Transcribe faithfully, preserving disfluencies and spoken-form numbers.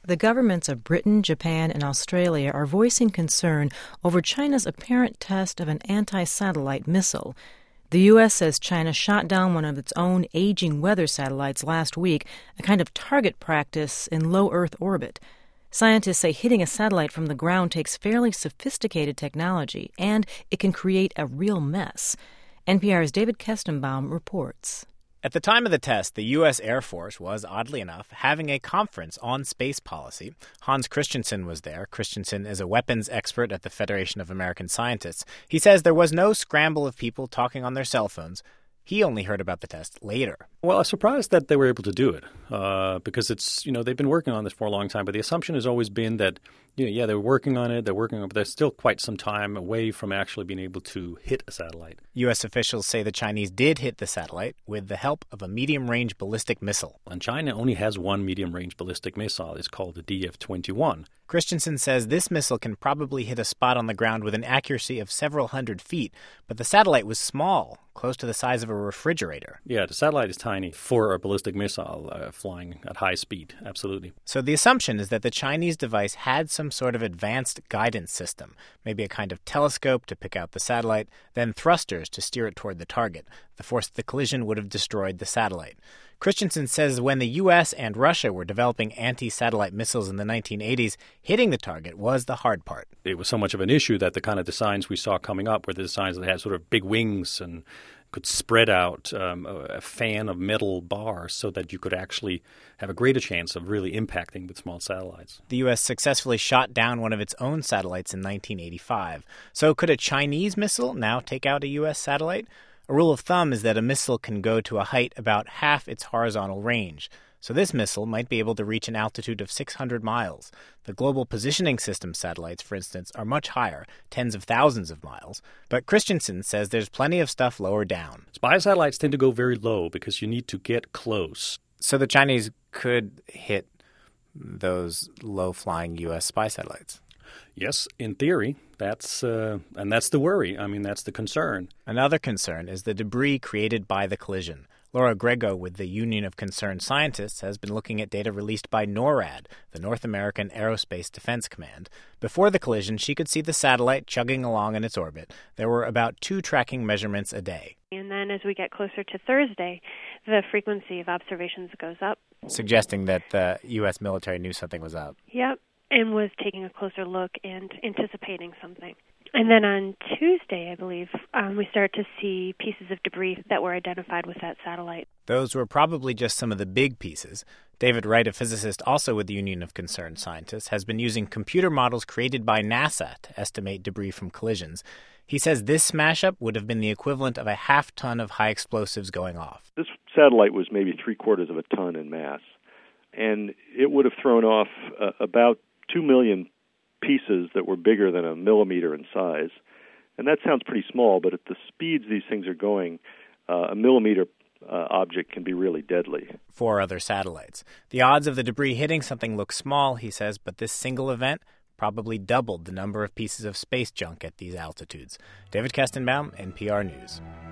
The governments of Britain, Japan, and Australia are voicing concern over China's apparent test of an anti-satellite missile. The U S says China shot down one of its own aging weather satellites last week, a kind of target practice in low Earth orbit. Scientists say hitting a satellite from the ground takes fairly sophisticated technology, and it can create a real mess. N P R's David Kestenbaum reports. At the time of the test, the U S Air Force was, oddly enough, having a conference on space policy. Hans Christensen was there. Christensen is a weapons expert at the Federation of American Scientists. He says there was no scramble of people talking on their cell phones. He only heard about the test later. Well, I was surprised that they were able to do it uh, because it's, you know, they've been working on this for a long time. But the assumption has always been that, you know, yeah, they're working on it, they're working on it, but they're still quite some time away from actually being able to hit a satellite. U S officials say the Chinese did hit the satellite with the help of a medium-range ballistic missile. And China only has one medium-range ballistic missile. It's called the D F twenty-one. Christensen says this missile can probably hit a spot on the ground with an accuracy of several hundred feet, but the satellite was small, close to the size of a refrigerator. Yeah, the satellite is tiny for a ballistic missile uh, flying at high speed, absolutely. So the assumption is that the Chinese device had some sort of advanced guidance system, maybe a kind of telescope to pick out the satellite, then thrusters to steer it toward the target. The force of the collision would have destroyed the satellite. Christensen says when the U S and Russia were developing anti-satellite missiles in the nineteen eighties, hitting the target was the hard part. It was so much of an issue that the kind of designs we saw coming up were the designs that had sort of big wings and could spread out um, a, a fan of metal bars so that you could actually have a greater chance of really impacting with small satellites. The U S successfully shot down one of its own satellites in nineteen eighty-five. So could a Chinese missile now take out a U S satellite? A rule of thumb is that a missile can go to a height about half its horizontal range. So this missile might be able to reach an altitude of six hundred miles. The Global Positioning System satellites, for instance, are much higher, tens of thousands of miles. But Christensen says there's plenty of stuff lower down. Spy satellites tend to go very low because you need to get close. So the Chinese could hit those low-flying U S spy satellites? Yes, in theory, that's uh, and that's the worry. I mean, that's the concern. Another concern is the debris created by the collision. Laura Grego with the Union of Concerned Scientists has been looking at data released by NORAD, the North American Aerospace Defense Command. Before the collision, she could see the satellite chugging along in its orbit. There were about two tracking measurements a day. And then as we get closer to Thursday, the frequency of observations goes up. Suggesting that the U S military knew something was up. Yep. And was taking a closer look and anticipating something. And then on Tuesday, I believe, um, we start to see pieces of debris that were identified with that satellite. Those were probably just some of the big pieces. David Wright, a physicist also with the Union of Concerned Scientists, has been using computer models created by NASA to estimate debris from collisions. He says this smash-up would have been the equivalent of a half ton of high explosives going off. This satellite was maybe three-quarters of a ton in mass, and it would have thrown off uh, about two million pieces that were bigger than a millimeter in size. And that sounds pretty small, but at the speeds these things are going, uh, a millimeter uh, object can be really deadly. Four other satellites. The odds of the debris hitting something look small, he says, but this single event probably doubled the number of pieces of space junk at these altitudes. David Kestenbaum, N P R News.